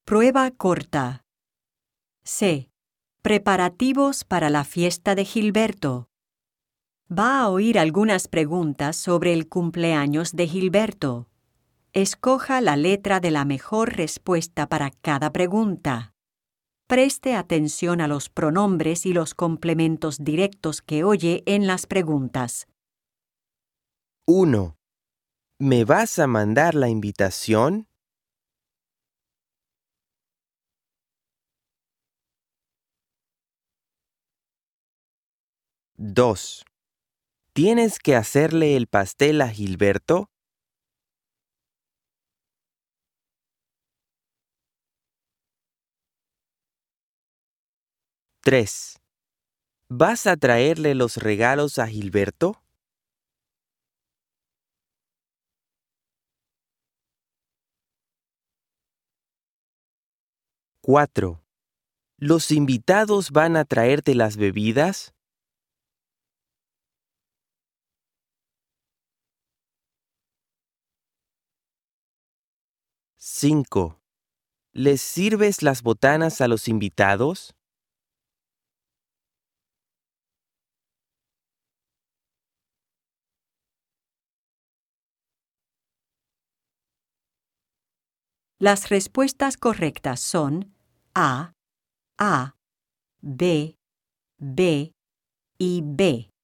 Prueba corta. C. Preparativos para la fiesta de Gilberto. Va a oír algunas preguntas sobre el cumpleaños de Gilberto. Escoja la letra de la mejor respuesta para cada pregunta. Preste atención a los pronombres y los complementos directos que oye en las preguntas. 1. ¿Me vas a mandar la invitación? 2. ¿Tienes que hacerle el pastel a Gilberto? 3. ¿Vas a traerle los regalos a Gilberto? 4. ¿Los invitados van a traerte las bebidas? 5. ¿Les sirves las botanas a los invitados? 'Las respuestas correctas son A, B, B y B.